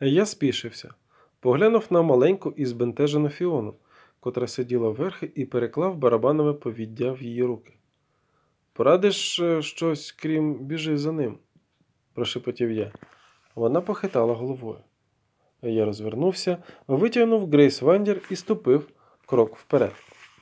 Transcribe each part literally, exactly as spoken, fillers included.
Я спішився, поглянув на маленьку і збентежену Фіону, котра сиділа вверхи і переклав барабанове повіддя в її руки. «Порадиш е, щось, крім біжи за ним?» – прошепотів я. Вона похитала головою. Я розвернувся, витягнув Грейс Вандір і ступив крок вперед.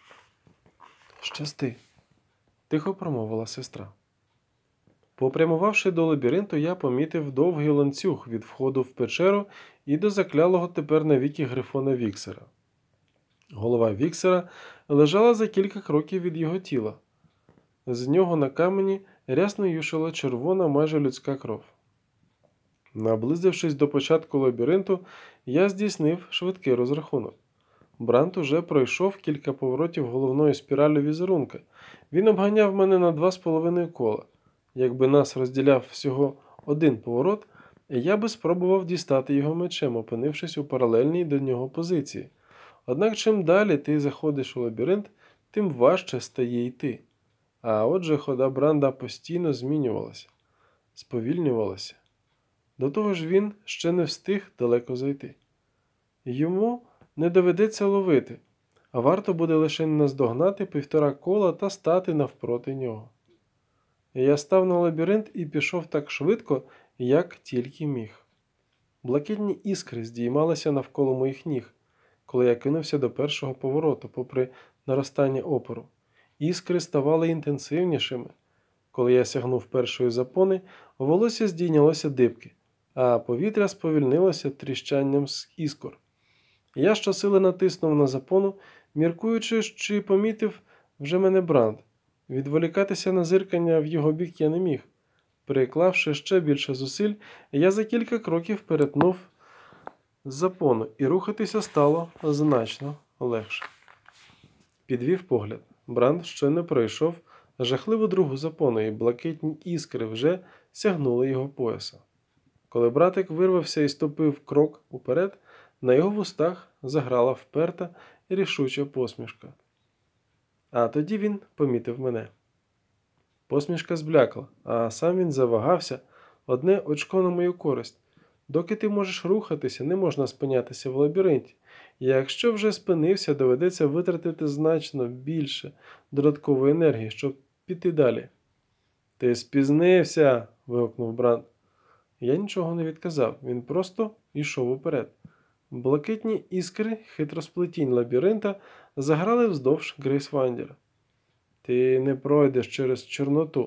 «Щасти», – тихо промовила сестра. Попрямувавши до лабіринту, я помітив довгий ланцюг від входу в печеру і до заклялого тепер навіки грифона Віксера. Голова Віксера лежала за кілька кроків від його тіла. З нього на камені рясно юшила червона, майже людська кров. Наблизившись до початку лабіринту, я здійснив швидкий розрахунок. Брант уже пройшов кілька поворотів головної спіралі візерунка. Він обганяв мене на два з половиною кола. Якби нас розділяв всього один поворот, я би спробував дістати його мечем, опинившись у паралельній до нього позиції. Однак чим далі ти заходиш у лабіринт, тим важче стає йти. А отже, хода Бранда постійно змінювалася, сповільнювалася. До того ж він ще не встиг далеко зайти. Йому не доведеться ловити, а варто буде лише наздогнати півтора кола та стати навпроти нього. Я став на лабіринт і пішов так швидко, як тільки міг. Блакитні іскри здіймалися навколо моїх ніг, коли я кинувся до першого повороту, попри наростання опору. Іскри ставали інтенсивнішими. Коли я сягнув першої запони, волосся здійнялося дибки, а повітря сповільнилося тріщанням з іскор. Я щосили натиснув на запону, міркуючи, чи помітив вже мене Бранд. Відволікатися на зиркання в його бік я не міг. Приклавши ще більше зусиль, я за кілька кроків перетнув запону, і рухатися стало значно легше. Підвів погляд. Бранд ще не пройшов жахливу другу запону, і блакитні іскри вже сягнули його пояса. Коли братик вирвався і ступив крок уперед, на його вустах заграла вперта і рішуча посмішка. А тоді він помітив мене. Посмішка зблякла, а сам він завагався, одне очко на мою користь. Доки ти можеш рухатися, не можна спинятися в лабіринті. І якщо вже спинився, доведеться витратити значно більше додаткової енергії, щоб піти далі. «Ти спізнився!» – вигукнув Бранд. Я нічого не відказав, він просто йшов уперед. Блакитні іскри хитросплетінь лабіринта заграли вздовж Грейс Вандіра. «Ти не пройдеш через Чорноту»,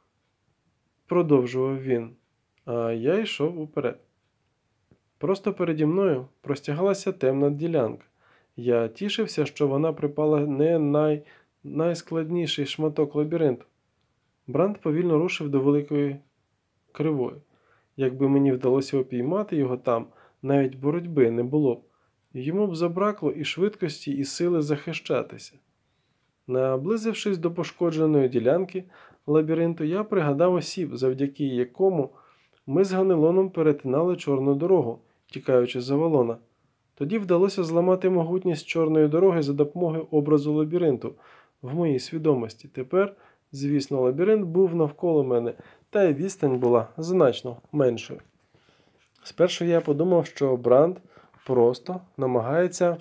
– продовжував він, а я йшов уперед. Просто переді мною простягалася темна ділянка. Я тішився, що вона припала не най... найскладніший шматок лабіринту. Бранд повільно рушив до великої кривої. Якби мені вдалося опіймати його там, навіть боротьби не було б. Йому б забракло і швидкості, і сили захищатися. Наблизившись до пошкодженої ділянки лабіринту, я пригадав осіб, завдяки якому ми з Ганелоном перетинали чорну дорогу, тікаючи з Авалона. Тоді вдалося зламати могутність чорної дороги за допомогою образу лабіринту в моїй свідомості. Тепер, звісно, лабіринт був навколо мене, та й відстань була значно меншою. Спершу я подумав, що Бранд просто намагається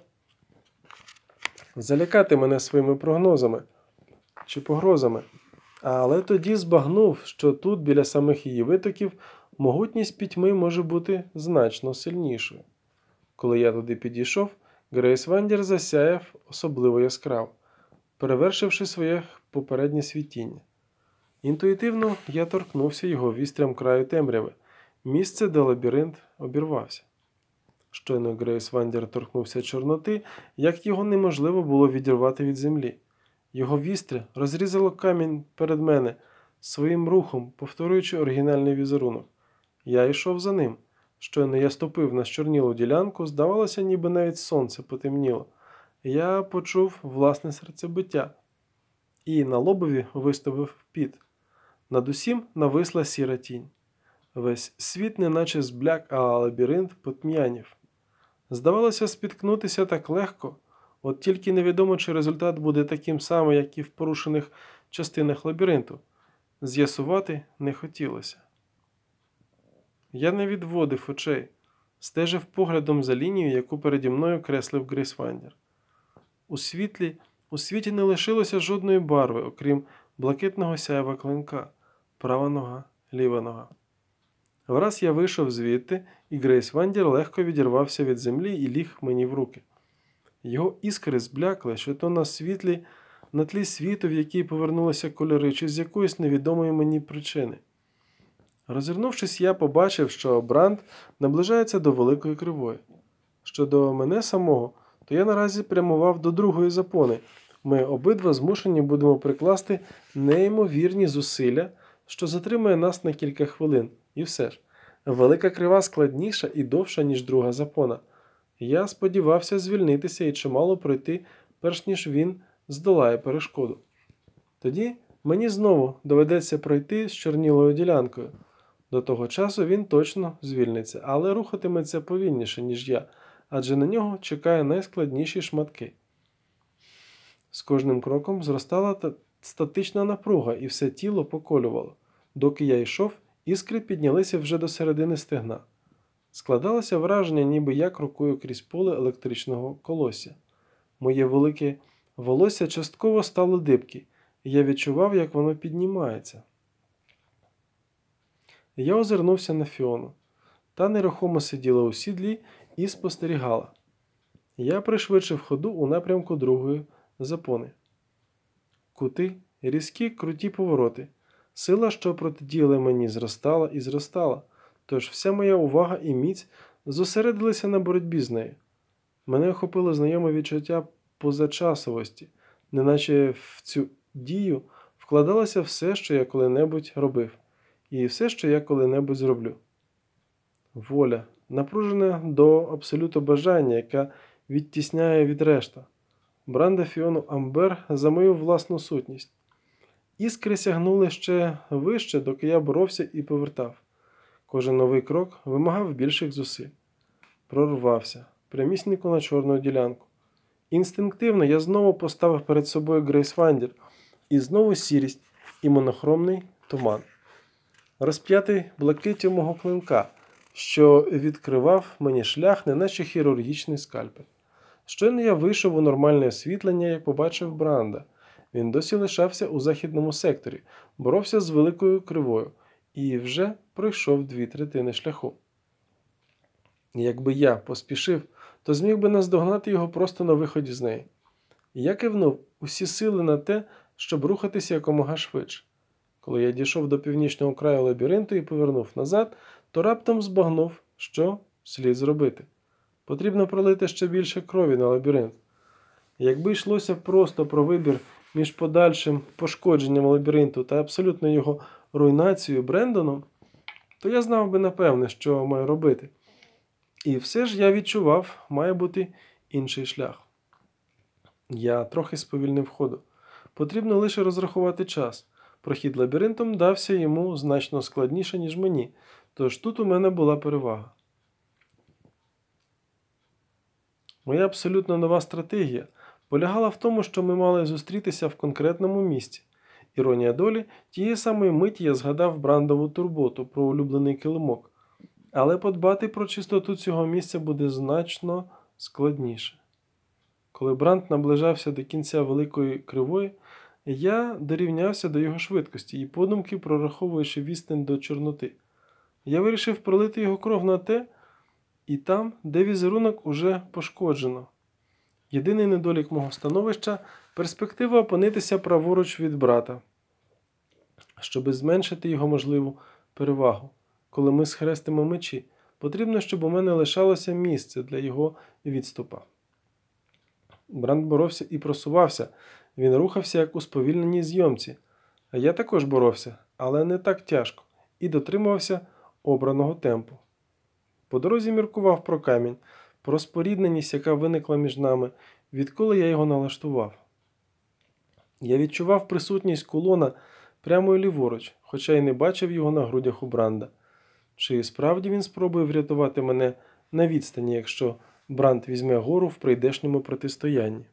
залякати мене своїми прогнозами чи погрозами. Але тоді збагнув, що тут, біля самих її витоків, могутність пітьми може бути значно сильнішою. Коли я туди підійшов, Грейс Вандір засяяв особливо яскраво, перевершивши своє попереднє світіння. Інтуїтивно я торкнувся його вістрям краю темряви, місце, де лабіринт обірвався. Щойно Грейс Вандір торкнувся Чорноти, як його неможливо було відірвати від землі. Його вістря розрізало камінь перед мене своїм рухом, повторюючи оригінальний візерунок. Я йшов за ним. Щойно я ступив на щорнілу ділянку, здавалося, ніби навіть сонце потемніло. Я почув власне серцебиття і на лобові виставив піт. Над усім нависла сіра тінь. Весь світ неначе збляк, а лабіринт потьмянів. Здавалося, спіткнутися так легко, от тільки невідомо, чи результат буде таким самим, як і в порушених частинах лабіринту. З'ясувати не хотілося. Я не відводив очей. стежив поглядом за лінією, яку переді мною креслив Грейсфандер. У світлі, у світі не лишилося жодної барви, окрім блакитного сяєва клинка. Права нога, ліва нога. Враз я вийшов звідти, і Грейсфандер легко відірвався від землі і ліг мені в руки. Його іскри зблякли, що то на світлі, на тлі світу, в який повернулися кольори, чи з якоїсь невідомої мені причини. Розвернувшись, я побачив, що Бранд наближається до Великої Кривої. Щодо мене самого, то я наразі прямував до другої запони. Ми обидва змушені будемо прикласти неймовірні зусилля, що затримує нас на кілька хвилин. І все ж, Велика Крива складніша і довша, ніж друга запона. Я сподівався звільнитися і чимало пройти, перш ніж він здолає перешкоду. Тоді мені знову доведеться пройти з чорнілою ділянкою. До того часу він точно звільниться, але рухатиметься повільніше, ніж я, адже на нього чекає найскладніші шматки. З кожним кроком зростала та статична напруга, і все тіло поколювало. Доки я йшов, іскри піднялися вже до середини стегна. Складалося враження, ніби я крокую крізь поле електричного колосся. Моє велике волосся частково стало дибки, і я відчував, як воно піднімається. Я озирнувся на Фіону. Та нерухомо сиділа у сідлі і спостерігала. Я пришвидшив ходу у напрямку другої запони. Кути, різкі, круті повороти. Сила, що протидіяла мені, зростала і зростала, тож вся моя увага і міць зосередилися на боротьбі з нею. Мене охопило знайоме відчуття позачасовості, неначе в цю дію вкладалося все, що я коли-небудь робив, і все, що я коли-небудь зроблю. Воля, напружене до абсолюту бажання, яка відтісняє від решта. Бранда Фіону Амбер за мою власну сутність. Іскри сягнули ще вище, доки я боровся і повертав. Кожен новий крок вимагав більших зусиль. Прорвався, прямісінько на чорну ділянку. Інстинктивно я знову поставив перед собою Грейсфандер, і знову сірість і монохромний туман. Розп'ятий блакиттю мого клинка, що відкривав мені шлях, неначе хірургічний скальпель. Щойно я вийшов у нормальне освітлення, як побачив Бранда. Він досі лишався у західному секторі, боровся з Великою Кривою і вже пройшов дві третини шляху. Якби я поспішив, то зміг би наздогнати його просто на виході з неї. Я кивнув усі сили на те, щоб рухатися якомога швидше. Коли я дійшов до північного краю лабіринту і повернув назад, то раптом збагнув, що слід зробити. Потрібно пролити ще більше крові на лабіринт. Якби йшлося просто про вибір між подальшим пошкодженням лабіринту та абсолютно його руйнацією Брендоном, то я знав би напевне, що маю робити. І все ж я відчував, має бути інший шлях. Я трохи сповільнив ходу. Потрібно лише розрахувати час. Прохід лабіринтом дався йому значно складніше, ніж мені, тож тут у мене була перевага. Моя абсолютно нова стратегія полягала в тому, що ми мали зустрітися в конкретному місці. Іронія долі, тієї самої миті я згадав Брандову турботу про улюблений килимок. Але подбати про чистоту цього місця буде значно складніше. Коли Бранд наближався до кінця Великої Кривої, я дорівнявся до його швидкості і подумки прораховуючи відстань до Чорноти. Я вирішив пролити його кров на те, і там, де візерунок уже пошкоджено. Єдиний недолік мого становища – перспектива опинитися праворуч від брата, щоби зменшити його можливу перевагу. Коли ми схрестимо мечі, потрібно, щоб у мене лишалося місце для його відступа. Бранд боровся і просувався, він рухався як у сповільненій зйомці. А я також боровся, але не так тяжко, і дотримувався обраного темпу. По дорозі міркував про камінь, про спорідненість, яка виникла між нами, відколи я його налаштував. Я відчував присутність кулона прямо ліворуч, хоча й не бачив його на грудях у Бранда. Чи справді він спробує врятувати мене на відстані, якщо Бранд візьме гору в прийдешньому протистоянні?